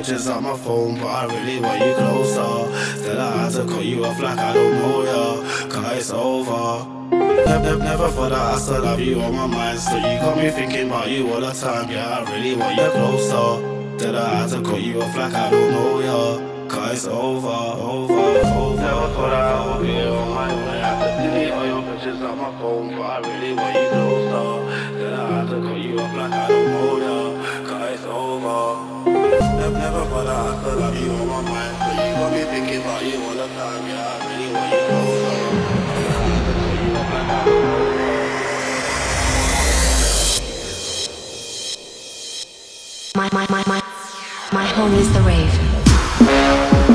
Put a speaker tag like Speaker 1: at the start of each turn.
Speaker 1: pictures on my phone, but I really want you closer. Still I had to cut you off like I don't know ya, cause it's over. Never thought that I still have you on my mind. So you got me thinking about you all the time. Yeah, I really want you closer. Still I had to cut you off like I don't know ya, cause it's over, over. Never thought I would be on my own. I had to delete all your pictures on my phone, but I really want you closer. Still I had to cut you off like I don't know ya, cause it's over. Never thought that I still have you on my mind. So you got me thinking about you all the time. Yeah, I really want you closer.
Speaker 2: My home is the rave.